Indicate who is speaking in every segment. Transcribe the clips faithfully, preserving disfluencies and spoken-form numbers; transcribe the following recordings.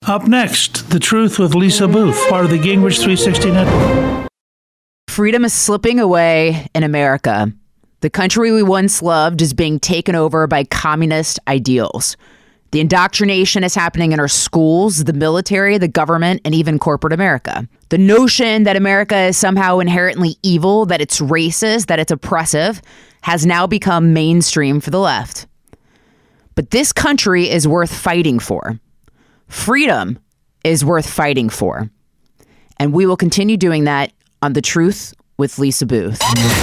Speaker 1: Up next, The Truth with Lisa Booth, part of the Gingrich three sixty Network.
Speaker 2: Freedom is slipping away in America. The country we once loved is being taken over by communist ideals. The indoctrination is happening in our schools, the military, the government, and even corporate America. The notion that America is somehow inherently evil, that it's racist, that it's oppressive, has now become mainstream for the left. But this country is worth fighting for. Freedom is worth fighting for. And we will continue doing that on The Truth with Lisa Booth.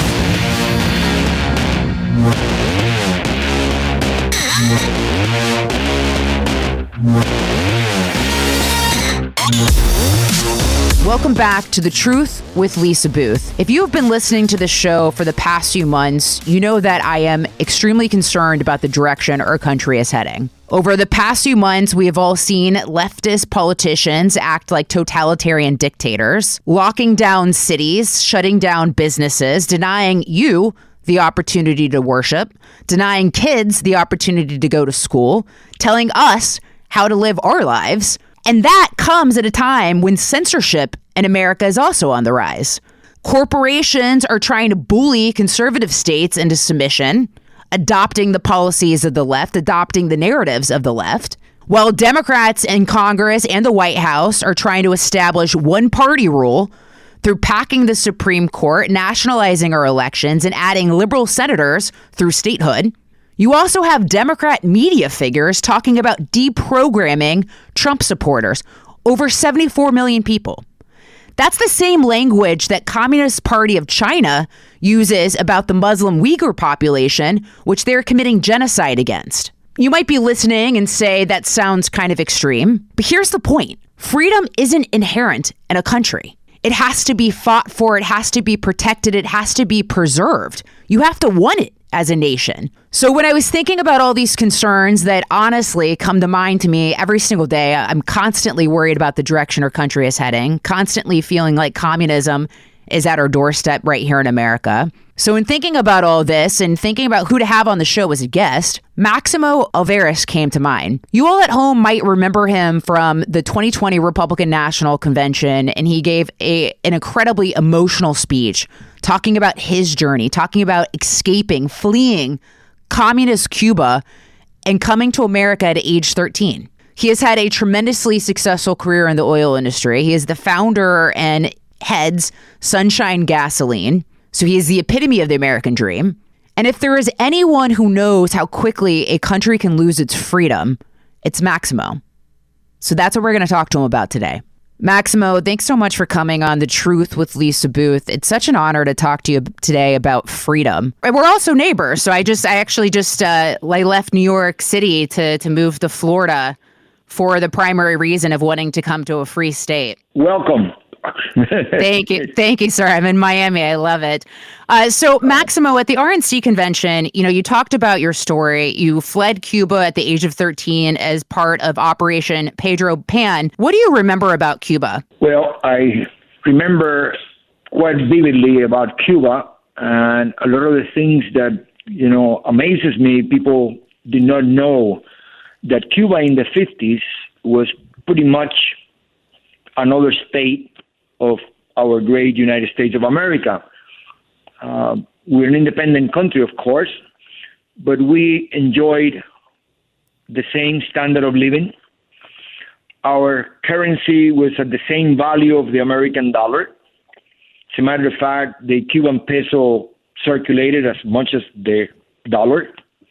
Speaker 2: Welcome back to The Truth with Lisa Booth. If you have been listening to this show for the past few months, you know that I am extremely concerned about the direction our country is heading. Over the past few months, we have all seen leftist politicians act like totalitarian dictators, locking down cities, shutting down businesses, denying you the opportunity to worship, denying kids the opportunity to go to school, telling us how to live our lives. And that comes at a time when censorship in America is also on the rise. Corporations are trying to bully conservative states into submission, adopting the policies of the left, adopting the narratives of the left, while Democrats in Congress and the White House are trying to establish one-party rule through packing the Supreme Court, nationalizing our elections, and adding liberal senators through statehood. You also have Democrat media figures talking about deprogramming Trump supporters, over seventy-four million people. That's the same language that Communist Party of China uses about the Muslim Uyghur population, which they're committing genocide against. You might be listening and say that sounds kind of extreme, but here's the point. Freedom isn't inherent in a country. It has to be fought for, it has to be protected, it has to be preserved. You have to want it as a nation. So when I was thinking about all these concerns that honestly come to mind to me every single day, I'm constantly worried about the direction our country is heading, constantly feeling like communism is at our doorstep right here in America. So in thinking about all this and thinking about who to have on the show as a guest, Maximo Alvarez came to mind. You all at home might remember him from the twenty twenty Republican National Convention, and he gave a, an incredibly emotional speech talking about his journey, talking about escaping, fleeing communist Cuba and coming to America at age thirteen. He has had a tremendously successful career in the oil industry. He is the founder and heads Sunshine Gasoline. So he is the epitome of the American dream. And if there is anyone who knows how quickly a country can lose its freedom, it's Maximo. So that's what we're going to talk to him about today. Maximo, thanks so much for coming on The Truth with Lisa Booth. It's such an honor to talk to you today about freedom. And we're also neighbors. So I just, I actually just, uh, I left New York City to, to move to Florida for the primary reason of wanting to come to a free state.
Speaker 3: Welcome.
Speaker 2: Thank you. Thank you, sir. I'm in Miami. I love it. Uh, so, Maximo, at the R N C convention, you know, you talked about your story. You fled Cuba at the age of thirteen as part of Operation Pedro Pan. What do you remember about Cuba?
Speaker 3: Well, I remember quite vividly about Cuba, and a lot of the things that, you know, amazes me, people did not know that Cuba in the fifties was pretty much another state of our great United States of America. Uh, we're an independent country, of course, but we enjoyed the same standard of living. Our currency was at the same value of the American dollar. As a matter of fact, the Cuban peso circulated as much as the dollar.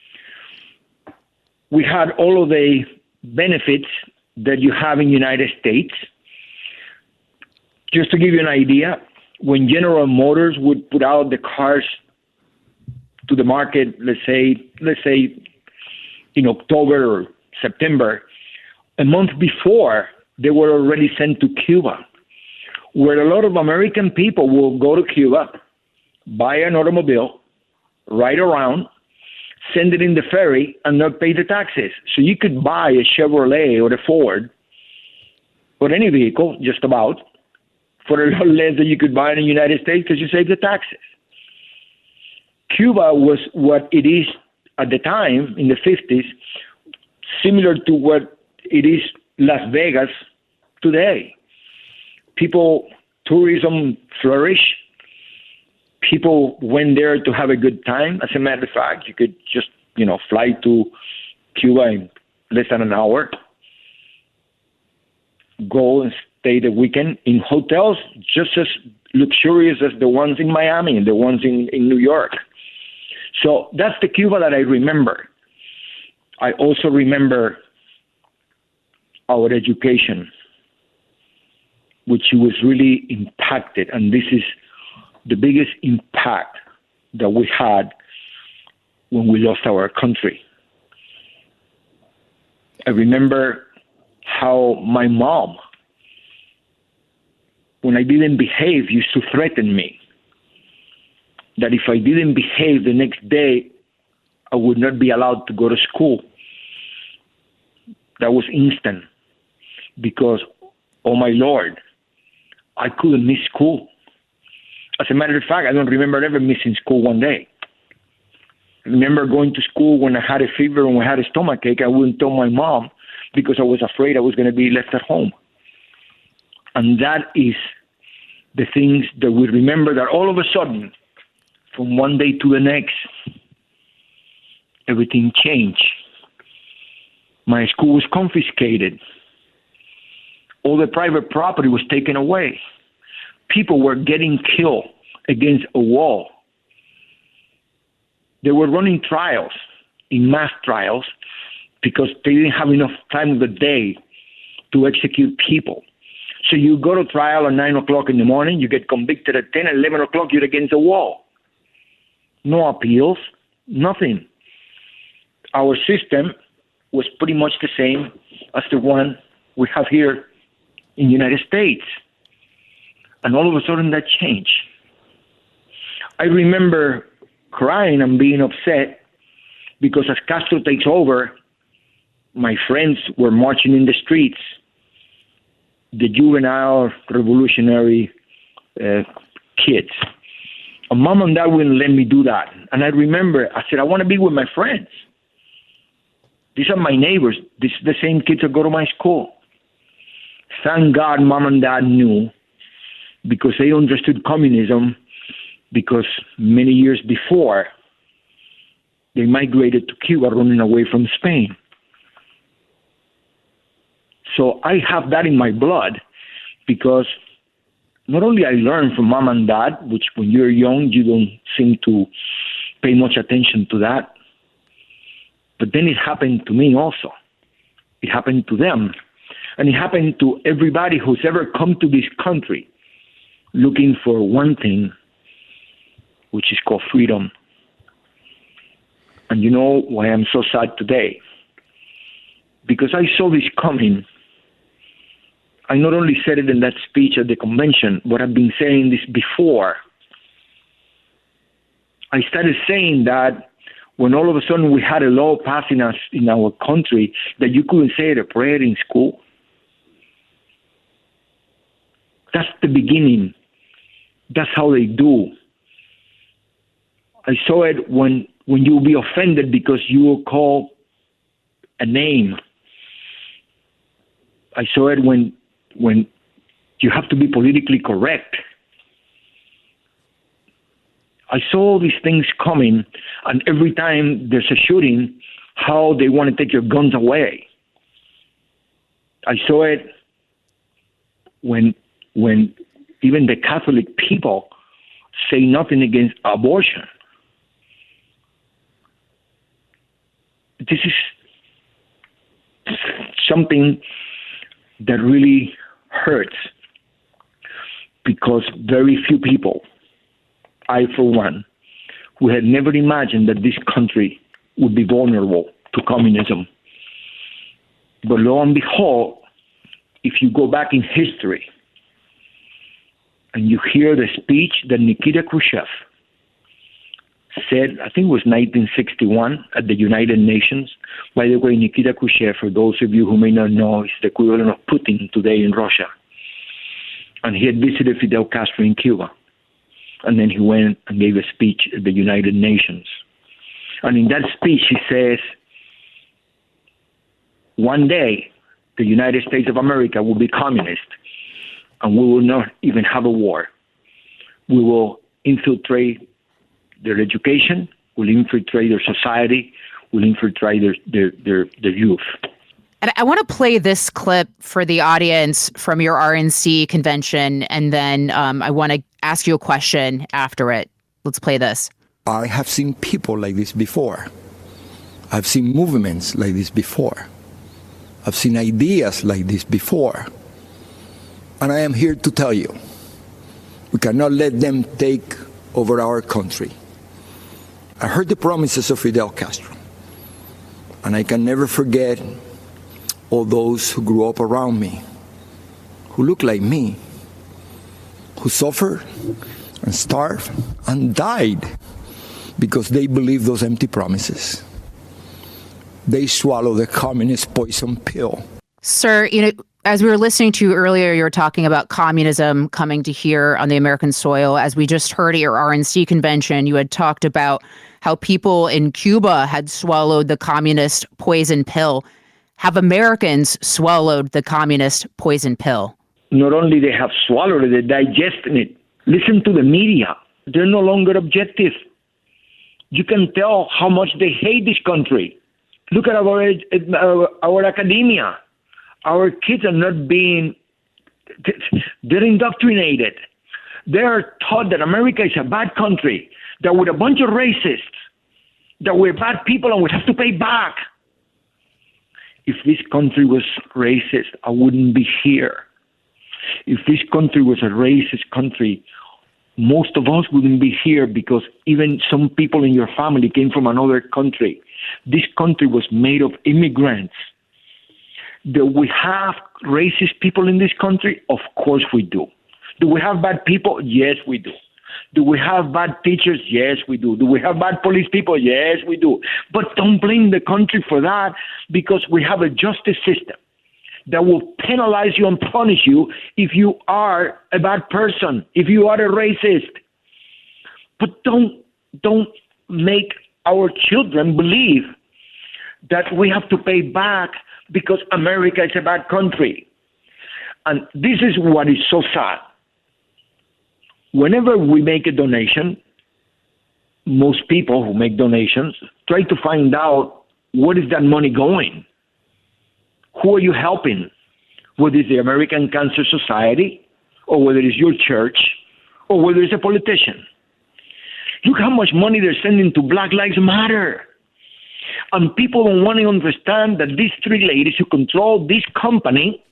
Speaker 3: We had all of the benefits that you have in the United States. Just to give you an idea, when General Motors would put out the cars to the market, let's say, let's say in October or September, a month before, they were already sent to Cuba, where a lot of American people will go to Cuba, buy an automobile, ride around, send it in the ferry, and not pay the taxes. So you could buy a Chevrolet or a Ford or any vehicle, just about, for a lot less than you could buy in the United States because you save the taxes. Cuba was what it is at the time, in the fifties, similar to what it is Las Vegas today. People, tourism flourished. People went there to have a good time. As a matter of fact, you could just, you know, fly to Cuba in less than an hour, go and stay the weekend in hotels just as luxurious as the ones in Miami and the ones in, in New York. So that's the Cuba that I remember. I also remember our education, which was really impacted, and this is the biggest impact that we had when we lost our country. I remember how my mom, when I didn't behave, used to threaten me that if I didn't behave the next day, I would not be allowed to go to school. That was instant because, oh my Lord, I couldn't miss school. As a matter of fact, I don't remember ever missing school one day. I remember going to school when I had a fever and when I had a stomachache. I wouldn't tell my mom because I was afraid I was going to be left at home. And that is the things that we remember, that all of a sudden, from one day to the next, everything changed. My school was confiscated. All the private property was taken away. People were getting killed against a wall. They were running trials, in mass trials, because they didn't have enough time of the day to execute people. So you go to trial at nine o'clock in the morning, you get convicted at ten, eleven o'clock, you're against the wall. No appeals, nothing. Our system was pretty much the same as the one we have here in the United States. And all of a sudden that changed. I remember crying and being upset because as Castro takes over, my friends were marching in the streets, the juvenile revolutionary uh, kids. And mom and dad wouldn't let me do that. And I remember, I said, I want to be with my friends. These are my neighbors. These are the same kids that go to my school. Thank God mom and dad knew, because they understood communism, because many years before, they migrated to Cuba running away from Spain. So I have that in my blood, because not only I learned from mom and dad, which when you're young, you don't seem to pay much attention to that, but then it happened to me also. It happened to them. And it happened to everybody who's ever come to this country looking for one thing, which is called freedom. And you know why I'm so sad today? Because I saw this coming. I not only said it in that speech at the convention, but I've been saying this before. I started saying that when all of a sudden we had a law passing us in our country that you couldn't say a prayer in school. That's the beginning. That's how they do. I saw it when, when you'll be offended because you will call a name. I saw it when when you have to be politically correct. I saw these things coming, and every time there's a shooting, how they want to take your guns away. I saw it when when even the Catholic people say nothing against abortion. This is something that really hurts, because very few people, I for one, who had never imagined that this country would be vulnerable to communism. But lo and behold, if you go back in history and you hear the speech that Nikita Khrushchev said, I think it was nineteen sixty-one at the United Nations. By the way, Nikita Khrushchev, for those of you who may not know, is the equivalent of Putin today in Russia. And he had visited Fidel Castro in Cuba. And then he went and gave a speech at the United Nations. And in that speech, he says, one day, the United States of America will be communist, and we will not even have a war. We will infiltrate their education, we'll infiltrate their society, we'll infiltrate their, their, their, their youth.
Speaker 2: And I want to play this clip for the audience from your R N C convention, and then um, I want to ask you a question after it. Let's play this.
Speaker 4: I have seen people like this before. I've seen movements like this before. I've seen ideas like this before. And I am here to tell you, we cannot let them take over our country. I heard the promises of Fidel Castro, and I can never forget all those who grew up around me, who look like me, who suffered and starved and died because they believed those empty promises. They swallowed the communist poison pill.
Speaker 2: Sir, you know, as we were listening to you earlier, you were talking about communism coming to here on the American soil. As we just heard at your R N C convention, you had talked about how people in Cuba had swallowed the communist poison pill. Have Americans swallowed the communist poison pill?
Speaker 3: Not only they have swallowed it, they're digesting it. Listen to the media. They're no longer objective. You can tell how much they hate this country. Look at our, our, our academia. Our kids are not being, they're indoctrinated. They're taught that America is a bad country, that we're a bunch of racists, that we're bad people and we have to pay back. If this country was racist, I wouldn't be here. If this country was a racist country, most of us wouldn't be here, because even some people in your family came from another country. This country was made of immigrants. Do we have racist people in this country? Of course we do. Do we have bad people? Yes, we do. Do we have bad teachers? Yes, we do. Do we have bad police people? Yes, we do. But don't blame the country for that, because we have a justice system that will penalize you and punish you if you are a bad person, if you are a racist. But don't don't make our children believe that we have to pay back because America is a bad country. And this is what is so sad. Whenever we make a donation, most people who make donations try to find out, what is that money going? Who are you helping? Whether it's the American Cancer Society, or whether it's your church, or whether it's a politician. Look how much money they're sending to Black Lives Matter. And people don't want to understand that these three ladies who control this company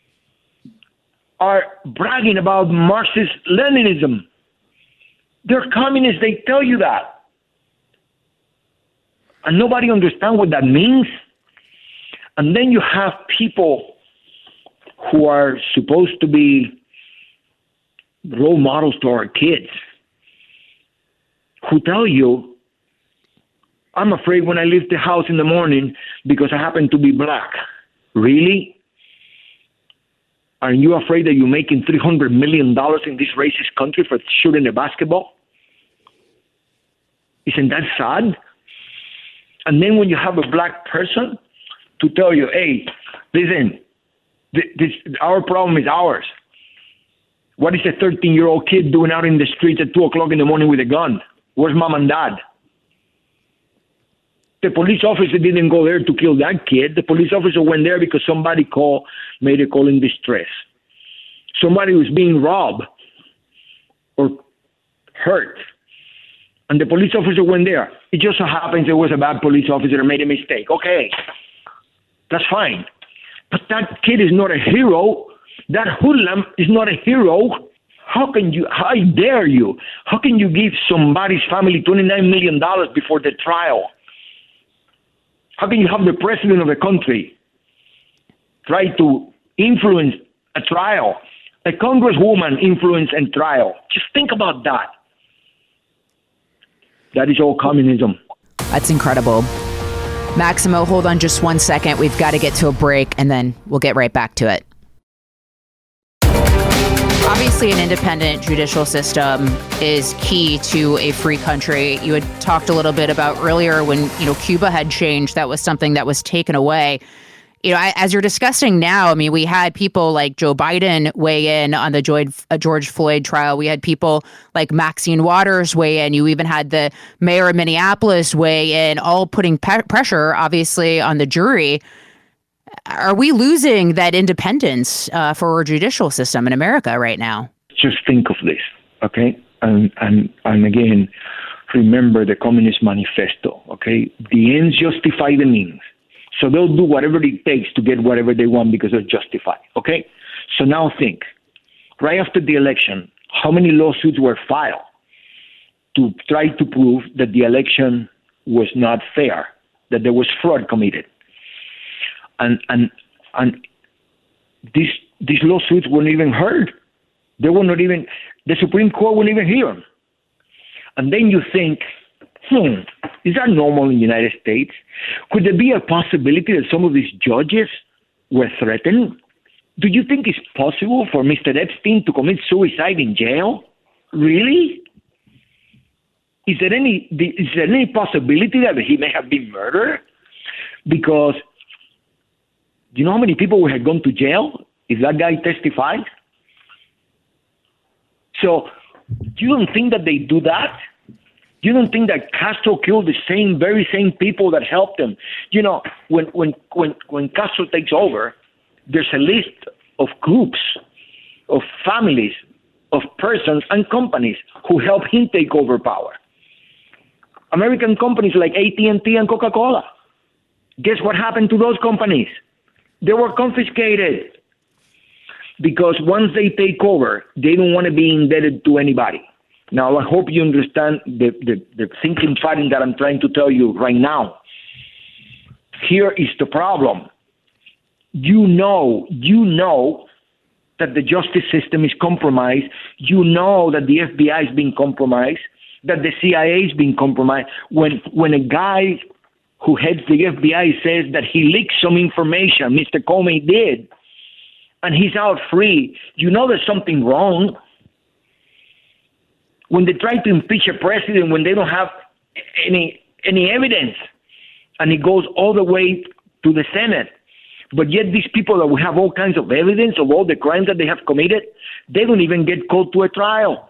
Speaker 3: are bragging about Marxist-Leninism. They're communists, they tell you that. And nobody understands what that means. And then you have people who are supposed to be role models to our kids, who tell you, I'm afraid when I leave the house in the morning because I happen to be black. Really? Are you afraid that you're making three hundred million dollars in this racist country for shooting a basketball? Isn't that sad? And then when you have a black person to tell you, hey, listen, this, this, our problem is ours. What is a thirteen-year-old kid doing out in the streets at two o'clock in the morning with a gun? Where's mom and dad? The police officer didn't go there to kill that kid. The police officer went there because somebody called, made a call in distress. Somebody was being robbed or hurt. And the police officer went there. It just so happens there was a bad police officer and made a mistake. Okay, that's fine. But that kid is not a hero. That hoodlum is not a hero. How can you, how dare you? How can you give somebody's family twenty-nine million dollars before the trial? How can you have the president of a country try to influence a trial? A congresswoman influence a trial. Just think about that. That is all communism.
Speaker 2: That's incredible. Maximo, hold on just one second. We've got to get to a break, and then we'll get right back to it. Obviously, an independent judicial system is key to a free country. You had talked a little bit about earlier when, you know, Cuba had changed. That was something that was taken away. you know, as you're discussing now, I mean, we had people like Joe Biden weigh in on the George Floyd trial. We had people like Maxine Waters weigh in. You even had the mayor of Minneapolis weigh in, all putting pe- pressure, obviously, on the jury. Are we losing that independence uh, for our judicial system in America right now?
Speaker 3: Just think of this, okay? And and and again, remember the Communist Manifesto, okay? The ends justify the means. So they'll do whatever it takes to get whatever they want because they're justified, okay? So now think, right after the election, how many lawsuits were filed to try to prove that the election was not fair, that there was fraud committed? And and and these these lawsuits weren't even heard. They were not even, the Supreme Court wouldn't even hear them. And then you think, hmm, is that normal in the United States? Could there be a possibility that some of these judges were threatened? Do you think it's possible for Mister Epstein to commit suicide in jail? Really? Is there any is there any possibility that he may have been murdered? Because do you know how many people had gone to jail if that guy testified? So you don't think that they do that? You don't think that Castro killed the same, very same people that helped him? You know, when when when when Castro takes over, there's a list of groups, of families, of persons and companies who helped him take over power. American companies like A T and T and Coca-Cola. Guess what happened to those companies? They were confiscated. Because once they take over, they don't want to be indebted to anybody. Now, I hope you understand the, the, the thinking pattern that I'm trying to tell you right now. Here is the problem. You know, you know that the justice system is compromised. You know that the F B I is being compromised, that the C I A is being compromised. When, when a guy who heads the F B I says that he leaked some information, Mister Comey did, and he's out free, you know there's something wrong. When they try to impeach a president when they don't have any any evidence, and it goes all the way to the Senate, but yet these people that we have all kinds of evidence of all the crimes that they have committed, they don't even get called to a trial.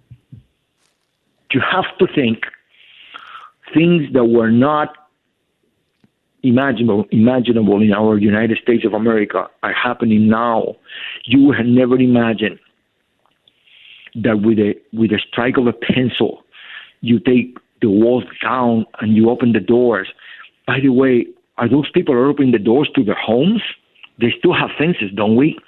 Speaker 3: You have to think things that were not imaginable imaginable in our United States of America are happening now. You had never imagined that with a with a strike of a pencil, you take the walls down and you open the doors. By the way, are those people are opening the doors to their homes? They still have fences, don't we?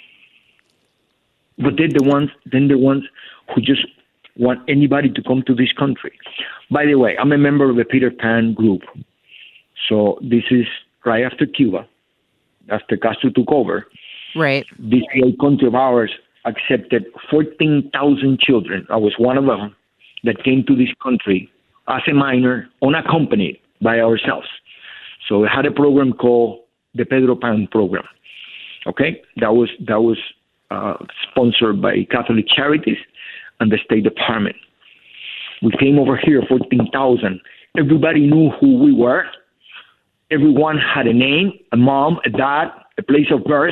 Speaker 3: But they're the ones then the ones who just want anybody to come to this country. By the way, I'm a member of the Peter Pan group. So this is right after Cuba, after Castro took over.
Speaker 2: Right.
Speaker 3: This great country of ours accepted fourteen thousand children. I was one of them that came to this country as a minor, unaccompanied by ourselves. So we had a program called the Pedro Pan program. Okay, that was that was uh, sponsored by Catholic Charities and the State Department. We came over here, fourteen thousand. Everybody knew who we were. Everyone had a name, a mom, a dad, a place of birth.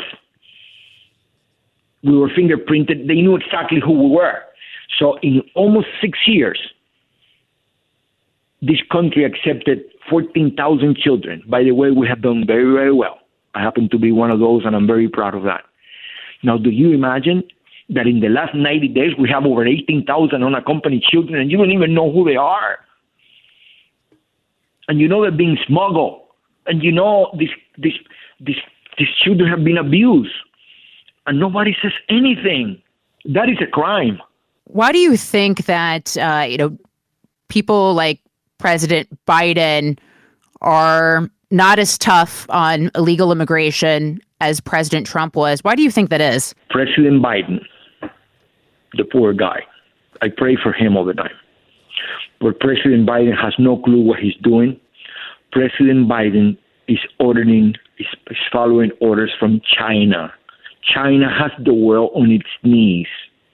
Speaker 3: We were fingerprinted. They knew exactly who we were. So in almost six years, this country accepted fourteen thousand children. By the way, we have done very, very well. I happen to be one of those, and I'm very proud of that. Now, do you imagine that in the last ninety days, we have over eighteen thousand unaccompanied children, and you don't even know who they are? And you know they're being smuggled. And you know this, this, this, these children have been abused. And nobody says anything. That is a crime.
Speaker 2: Why do you think that, uh, you know, people like President Biden are not as tough on illegal immigration as President Trump was? Why do you think that is?
Speaker 3: President Biden, the poor guy, I pray for him all the time. But President Biden has no clue what he's doing. President Biden is ordering, is, is following orders from China. China has the world on its knees.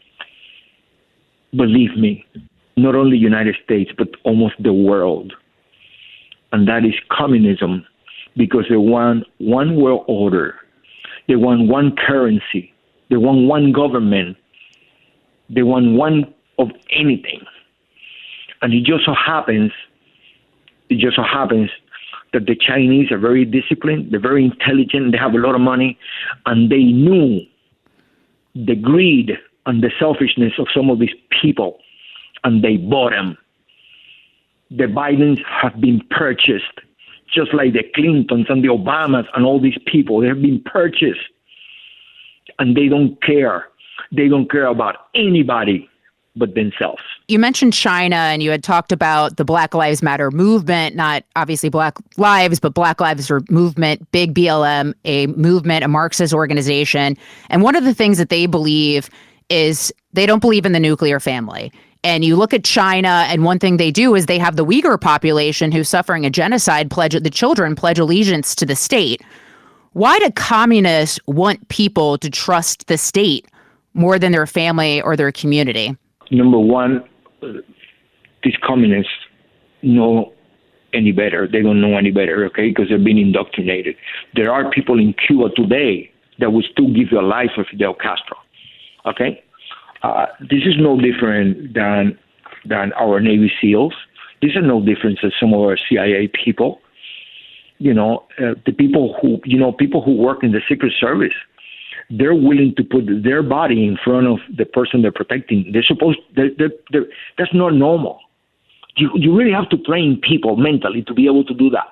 Speaker 3: Believe me, not only the United States, but almost the world. And that is communism because they want one world order. They want one currency. They want one government. They want one of anything. And it just so happens, it just so happens that the Chinese are very disciplined, they're very intelligent, they have a lot of money, and they knew the greed and the selfishness of some of these people, and they bought them. The Bidens have been purchased, just like the Clintons and the Obamas and all these people. They have been purchased, and they don't care. They don't care about anybody but themselves.
Speaker 2: You mentioned China, and you had talked about the Black Lives Matter movement, not obviously Black Lives, but Black Lives Movement, big B L M, a movement, a Marxist organization. And one of the things that they believe is they don't believe in the nuclear family. And you look at China, and one thing they do is they have the Uyghur population who's suffering a genocide, pledge the children pledge allegiance to the state. Why do communists want people to trust the state more than their family or their community?
Speaker 3: Number one, these communists know any better. They don't know any better, okay, because they've been indoctrinated. There are people in Cuba today that would still give their life for Fidel Castro, okay? Uh, this is no different than than our Navy SEALs. This is no different than some of our C I A people. You know, uh, the people who, you know, people who work in the Secret Service, they're willing to put their body in front of the person they're protecting. They're supposed, they're, they're, they're, that's not normal. You you really have to train people mentally to be able to do that.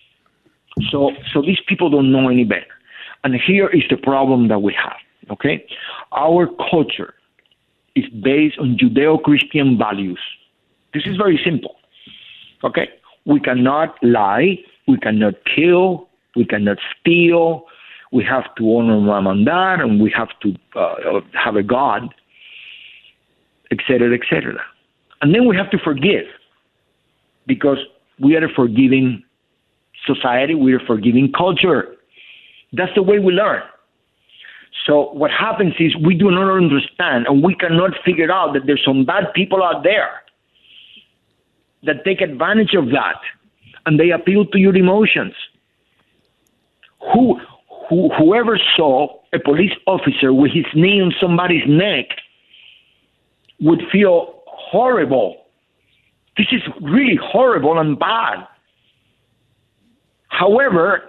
Speaker 3: So so these people don't know any better. And here is the problem that we have, okay? Our culture is based on Judeo-Christian values. This is very simple, okay? We cannot lie, we cannot kill, we cannot steal, we have to honor mom and dad, and we have to uh, have a God, et cetera, et cetera. And then we have to forgive, because we are a forgiving society, we are a forgiving culture. That's the way we learn. So what happens is we do not understand, and we cannot figure out that there's some bad people out there that take advantage of that, and they appeal to your emotions. Who, who, whoever saw a police officer with his knee on somebody's neck would feel horrible. This is really horrible and bad. However,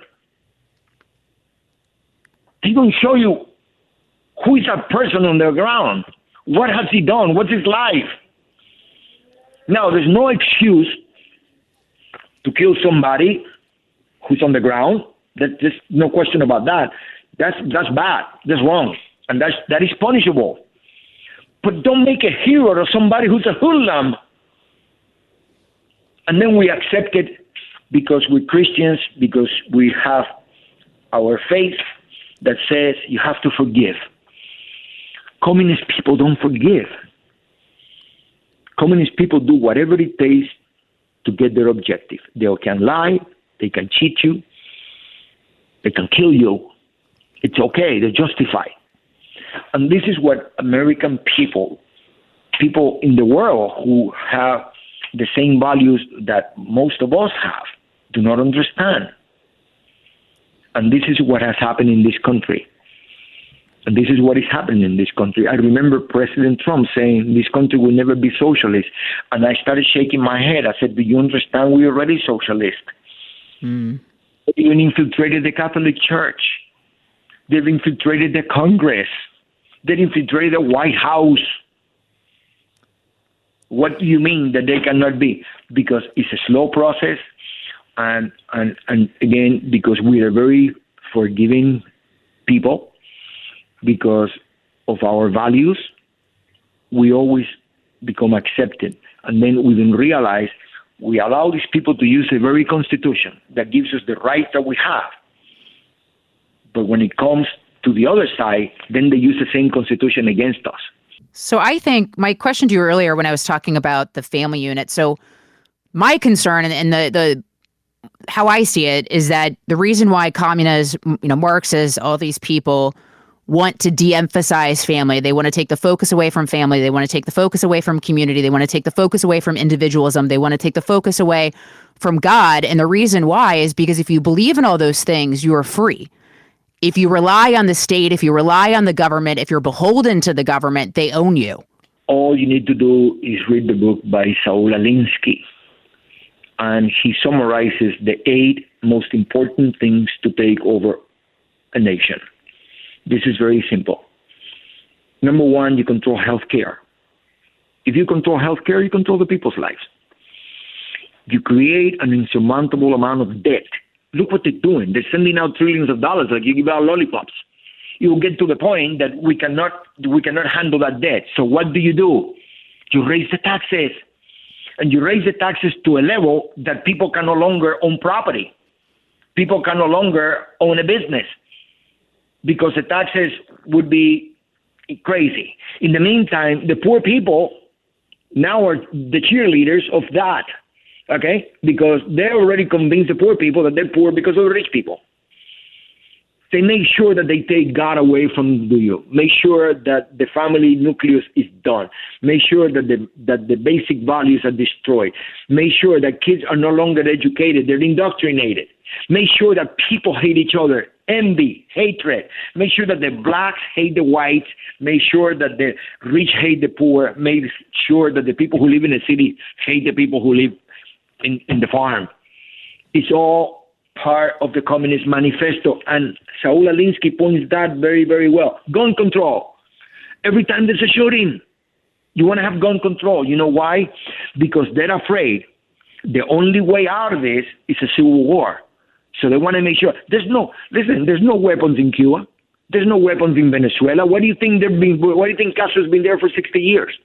Speaker 3: they don't show you who is that person on the ground. What has he done? What's his life? Now, there's no excuse to kill somebody who's on the ground. That, there's no question about that. That's that's bad. That's wrong. And that's, that is punishable. But don't make a hero of somebody who's a hoodlum. And then we accept it because we're Christians, because we have our faith that says you have to forgive. Communist people don't forgive. Communist people do whatever it takes to get their objective. They can lie, they can cheat you, they can kill you. It's okay, they're justified. And this is what American people, people in the world who have the same values that most of us have, do not understand. And this is what has happened in this country. And this is what is happening in this country. I remember President Trump saying this country will never be socialist. And I started shaking my head. I said, do you understand we're already socialist? Mm. They even infiltrated the Catholic Church. They've infiltrated the Congress. They've infiltrated the White House. What do you mean that they cannot be? Because it's a slow process. And, and, and again, because we are very forgiving people, because of our values, we always become accepted. And then we then realize we allow these people to use the very Constitution that gives us the rights that we have. But when it comes to the other side, then they use the same Constitution against us.
Speaker 2: So I think my question to you earlier when I was talking about the family unit, so my concern and, and the, the how I see it is that the reason why communists, you know, Marxists, all these people want to de-emphasize family. They want to take the focus away from family. They want to take the focus away from community. They want to take the focus away from individualism. They want to take the focus away from God. And the reason why is because if you believe in all those things, you are free. If you rely on the state, if you rely on the government, if you're beholden to the government, they own you.
Speaker 3: All you need to do is read the book by Saul Alinsky. And he summarizes the eight most important things to take over a nation. This is very simple. Number one, you control healthcare. If you control healthcare, you control the people's lives. You create an insurmountable amount of debt. Look what they're doing. They're sending out trillions of dollars like you give out lollipops. You will get to the point that we cannot we cannot handle that debt. So what do you do? You raise the taxes. And you raise the taxes to a level that people can no longer own property. People can no longer own a business because the taxes would be crazy. In the meantime, the poor people now are the cheerleaders of that. Okay? Because they already convinced the poor people that they're poor because of the rich people. They make sure that they take God away from you. Make sure that the family nucleus is done. Make sure that the that the basic values are destroyed. Make sure that kids are no longer educated. They're indoctrinated. Make sure that people hate each other. Envy, hatred. Make sure that the blacks hate the whites. Make sure that the rich hate the poor. Make sure that the people who live in the city hate the people who live in, in the farm. It's all part of the Communist Manifesto, and Saul Alinsky points that very, very well. Gun control. Every time there's a shooting, you want to have gun control. You know why? Because they're afraid the only way out of this is a civil war. So they want to make sure. There's no, listen, there's no weapons in Cuba. There's no weapons in Venezuela. Why do you think they've been, why do you think Castro's been there for sixty years?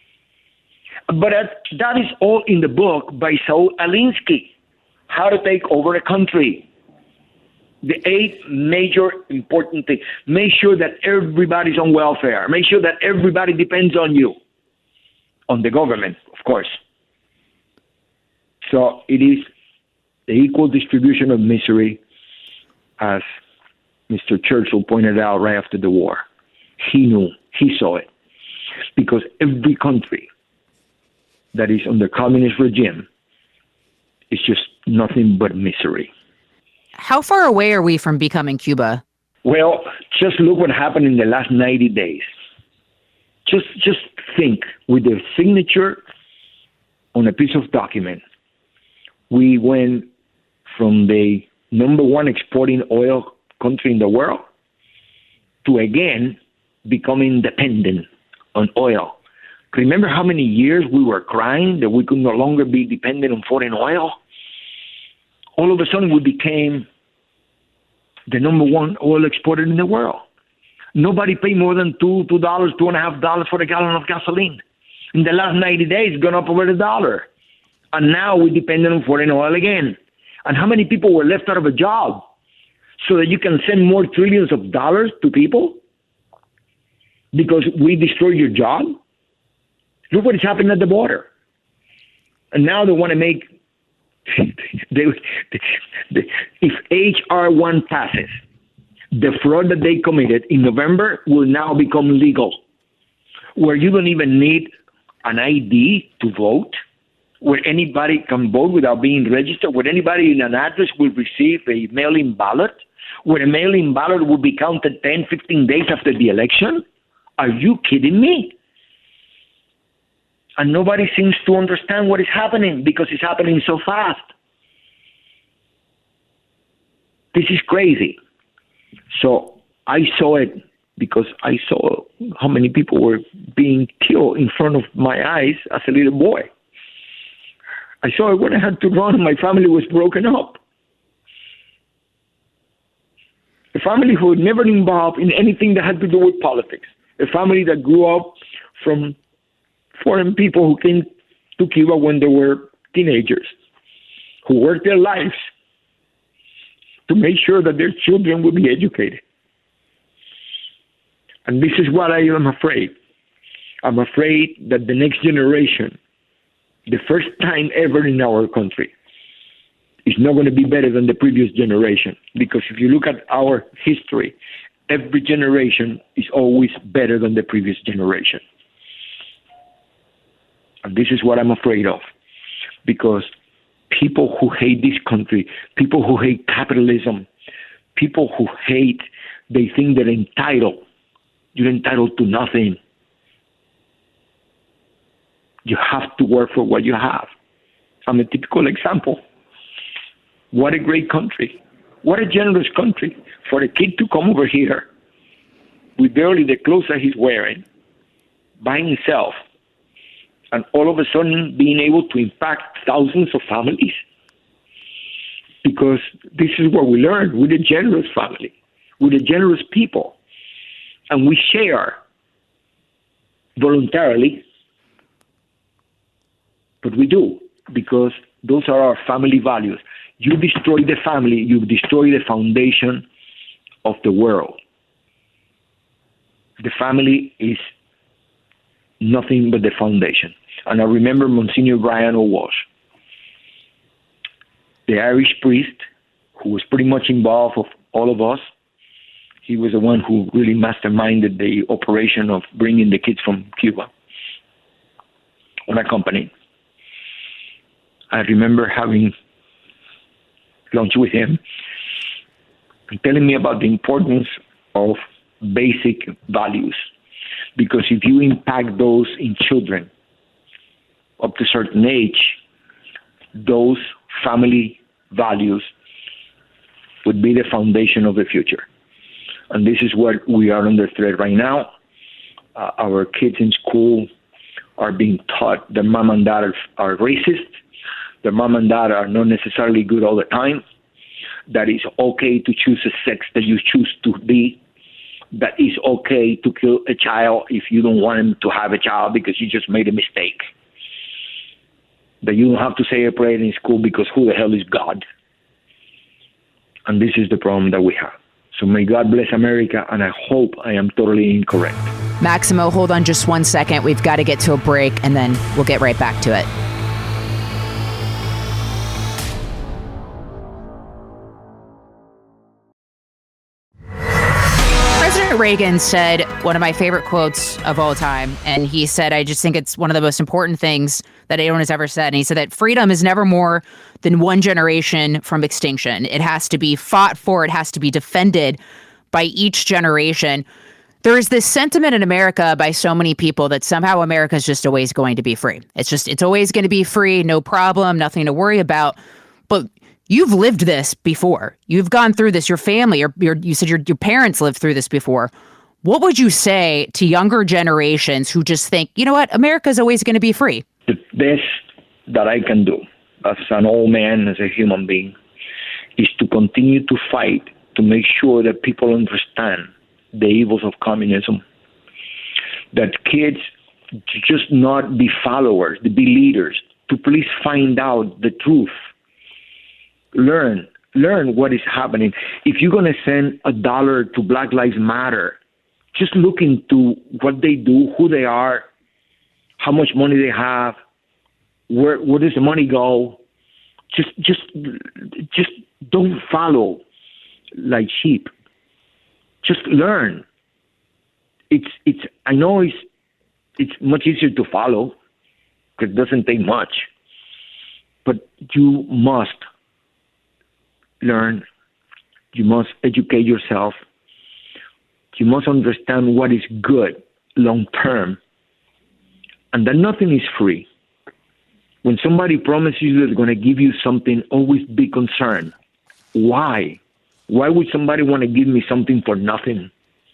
Speaker 3: But uh, that is all in the book by Saul Alinsky. How to take over a country. The eight major important things. Make sure that everybody's on welfare. Make sure that everybody depends on you. On the government, of course. So it is the equal distribution of misery, as Mister Churchill pointed out right after the war. He knew. He saw it. Because every country that is under communist regime is just nothing but misery.
Speaker 2: How far away are we from becoming Cuba?
Speaker 3: Well, just look what happened in the last ninety days. Just just think, with the signature on a piece of document, we went from the number one exporting oil country in the world to again becoming dependent on oil. Remember how many years we were crying that we could no longer be dependent on foreign oil? All of a sudden we became the number one oil exporter in the world. Nobody paid more than two, two dollars, two and a half dollars for a gallon of gasoline. In the last ninety days, it's gone up over a dollar. And now we're dependent on foreign oil again. And how many people were left out of a job so that you can send more trillions of dollars to people because we destroyed your job? Look what is happening at the border. And now they want to make, they, they, if H R one passes, the fraud that they committed in November will now become legal, where you don't even need an I D to vote, where anybody can vote without being registered, where anybody in an address will receive a mail-in ballot, where a mail-in ballot will be counted ten, fifteen days after the election. Are you kidding me? And nobody seems to understand what is happening because it's happening so fast. This is crazy. So I saw it because I saw how many people were being killed in front of my eyes as a little boy. I saw it when I had to run and my family was broken up. A family who was never involved in anything that had to do with politics. A family that grew up from foreign people who came to Cuba when they were teenagers, who worked their lives to make sure that their children would be educated. And this is what I am afraid. I'm afraid that the next generation, the first time ever in our country, is not going to be better than the previous generation. Because if you look at our history every generation is always better than the previous generation. And this is what I'm afraid of, because people who hate this country, people who hate capitalism, people who hate, they think they're entitled. You're entitled to nothing. You have to work for what you have. I'm a typical example. What a great country. What a generous country for a kid to come over here with barely the clothes that he's wearing, by himself, and all of a sudden being able to impact thousands of families. Because this is what we learned. We're a generous family. We're a generous people. And we share voluntarily, but we do, because those are our family values. You destroy the family, you destroy the foundation of the world. The family is nothing but the foundation. And I remember Monsignor Brian O'Walsh, the Irish priest who was pretty much involved with all of us. He was the one who really masterminded the operation of bringing the kids from Cuba on a company. I remember having lunch with him and telling me about the importance of basic values. Because if you impact those in children up to a certain age, those family values would be the foundation of the future. And this is what we are under threat right now. Uh, our kids in school are being taught that mom and dad are, are racist, that mom and dad are not necessarily good all the time, that it's okay to choose a sex that you choose to be, that it's okay to kill a child if you don't want him to have a child because you just made a mistake, that you don't have to say a prayer in school because who the hell is God? And this is the problem that we have. So may God bless America, and I hope I am totally incorrect.
Speaker 2: Maximo, hold on just one second. We've got to get to a break, and then we'll get right back to it. President Reagan said one of my favorite quotes of all time, and he said, I just think it's one of the most important things that anyone has ever said. And he said that freedom is never more than one generation from extinction. It has to be fought for. It has to be defended by each generation. There is this sentiment in America by so many people that somehow America is just always going to be free. It's just, it's always going to be free, no problem, nothing to worry about. But you've lived this before. You've gone through this. Your family, your, your, you said your, your parents lived through this before. What would you say to younger generations who just think, you know what, America's always going to be free?
Speaker 3: The best that I can do as an old man, as a human being, is to continue to fight to make sure that people understand the evils of communism, that kids to just not be followers, to be leaders, to please find out the truth. Learn, learn what is happening. If you're going to send a dollar to Black Lives Matter, just look into what they do, who they are, how much money they have, where where does the money go. Just just just don't follow like sheep. Just learn. It's it's I know it's it's much easier to follow because it doesn't take much. But you must learn. You must educate yourself. You must understand what is good long term, and that nothing is free. When somebody promises you they're going to give you something, always be concerned. Why? Why would somebody want to give me something for nothing?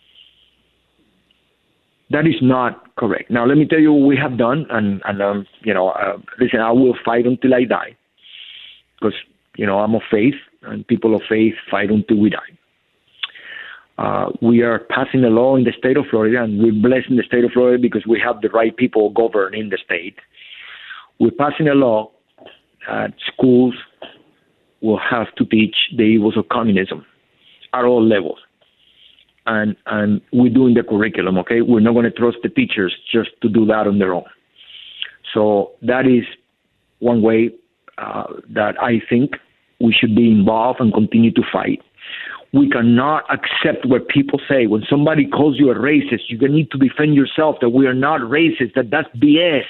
Speaker 3: That is not correct. Now, let me tell you what we have done, and, and um, you know, uh, listen, I will fight until I die, because, you know, I'm of faith, and people of faith fight until we die. Uh, we are passing a law in the state of Florida, and we're blessed in the state of Florida because we have the right people governing the state. We're passing a law that schools will have to teach the evils of communism at all levels. And and we're doing the curriculum, okay? We're not going to trust the teachers just to do that on their own. So that is one way uh, that I think we should be involved and continue to fight. We cannot accept what people say. When somebody calls you a racist, you need to defend yourself that we are not racist, that that's B S.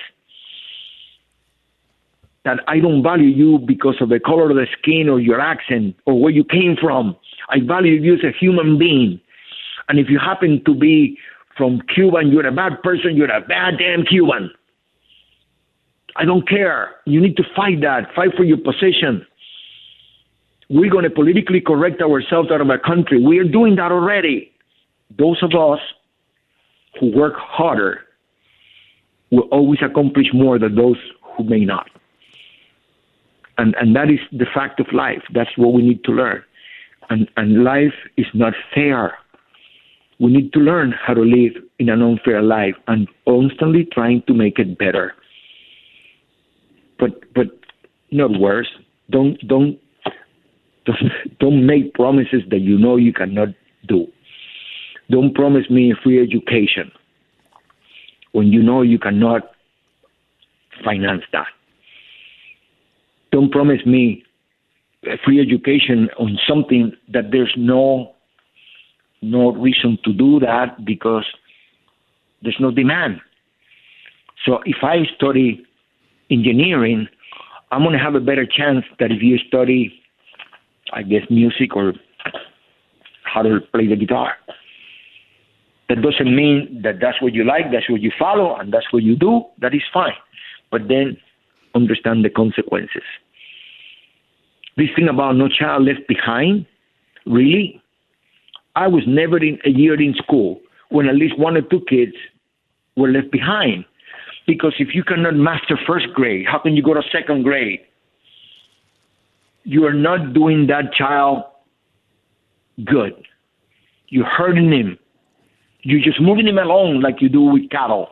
Speaker 3: That I don't value you because of the color of the skin or your accent or where you came from. I value you as a human being. And if you happen to be from Cuba and you're a bad person, you're a bad damn Cuban. I don't care. You need to fight that. Fight for your position. We're going to politically correct ourselves out of our country. We are doing that already. Those of us who work harder will always accomplish more than those who may not. And and that is the fact of life. That's what we need to learn. And and life is not fair. We need to learn how to live in an unfair life and constantly trying to make it better. But but not worse. Don't don't don't, don't make promises that you know you cannot do. Don't promise me a free education when you know you cannot finance that. Don't promise me a free education on something that there's no no reason to do that because there's no demand. So if I study engineering, I'm going to have a better chance than if you study, I guess, music or how to play the guitar. That doesn't mean that that's what you like, that's what you follow, and that's what you do. That is fine. But then understand the consequences. This thing about No Child Left Behind, really? I was never in a year in school when at least one or two kids were left behind. Because if you cannot master first grade, how can you go to second grade? You are not doing that child good. You're hurting him. You're just moving him along like you do with cattle.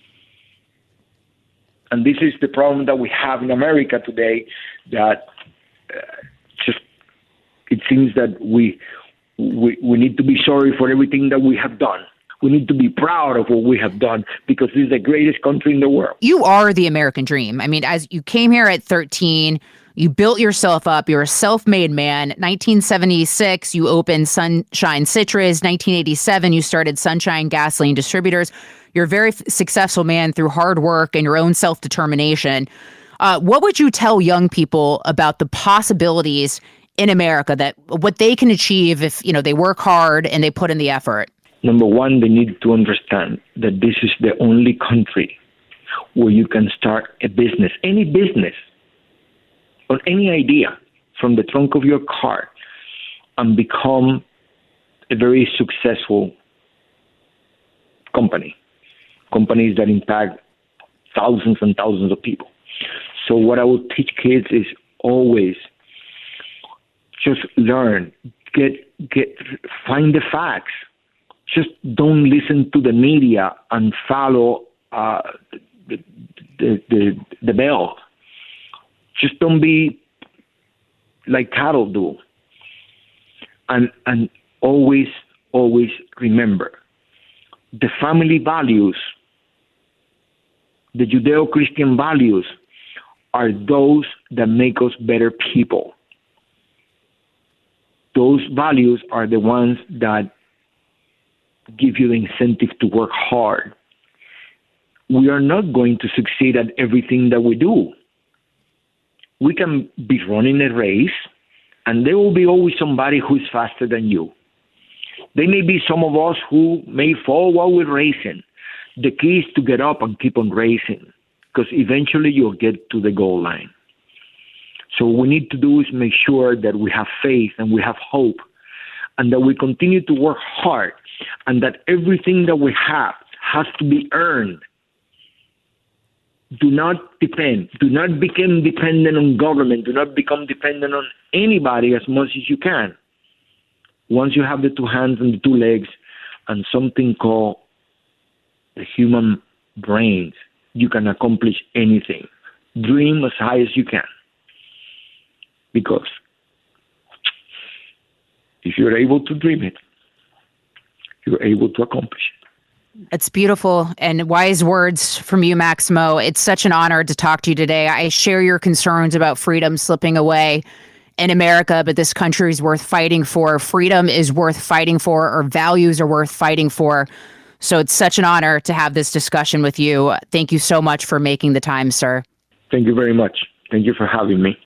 Speaker 3: And this is the problem that we have in America today, that uh, just it seems that we, we we need to be sorry for everything that we have done. We need to be proud of what we have done because this is the greatest country in the world.
Speaker 2: You are the American dream. I mean, as you came here at thirteen, you built yourself up. You're a self-made man. nineteen seventy-six, you opened Sunshine Citrus. nineteen eighty-seven, you started Sunshine Gasoline Distributors. You're a very f- successful man through hard work and your own self-determination. Uh, what would you tell young people about the possibilities in America, that what they can achieve if, you know, they work hard and they put in the effort?
Speaker 3: Number one, they need to understand that this is the only country where you can start a business, any business, or any idea from the trunk of your car and become a very successful company, companies that impact thousands and thousands of people. So what I would teach kids is always just learn, get, get, find the facts. Just don't listen to the media and follow uh, the, the, the, the bell. Just don't be like cattle do. And, and always, always remember, the family values, the Judeo-Christian values, are those that make us better people. Those values are the ones that give you the incentive to work hard. We are not going to succeed at everything that we do. We can be running a race, and there will be always somebody who is faster than you. There may be some of us who may fall while we're racing. The key is to get up and keep on racing, because eventually you'll get to the goal line. So what we need to do is make sure that we have faith and we have hope, and that we continue to work hard, and that everything that we have has to be earned. Do not depend. Do not become dependent on government. Do not become dependent on anybody as much as you can. Once you have the two hands and the two legs and something called the human brain, you can accomplish anything. Dream as high as you can. Because if you're able to dream it, you're able to accomplish it.
Speaker 2: It's beautiful and wise words from you, Maximo. It's such an honor to talk to you today. I share your concerns about freedom slipping away in America, but this country is worth fighting for. Freedom is worth fighting for. Our values are worth fighting for. So it's such an honor to have this discussion with you. Thank you so much for making the time, sir.
Speaker 3: Thank you very much. Thank you for having me.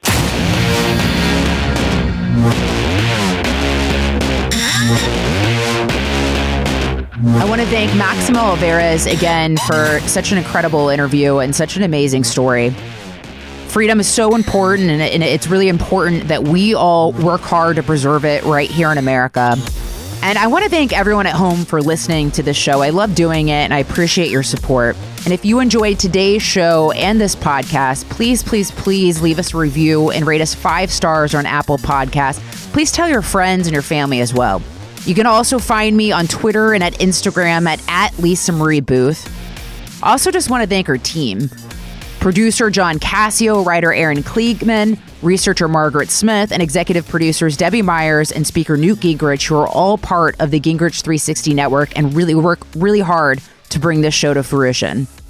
Speaker 2: I want to thank Maximo Alvarez again for such an incredible interview and such an amazing story. Freedom is so important, and it's really important that we all work hard to preserve it right here in America. And I want to thank everyone at home for listening to this show. I love doing it, and I appreciate your support. And if you enjoyed today's show and this podcast, please, please, please leave us a review and rate us five stars on Apple Podcasts. Please tell your friends and your family as well. You can also find me on Twitter and at Instagram at, at Lisa Marie Booth. I also just want to thank our team. Producer John Cassio, writer Aaron Kliegman, researcher Margaret Smith, and executive producers Debbie Myers and speaker Newt Gingrich, who are all part of the Gingrich three sixty network and really work really hard to bring this show to fruition.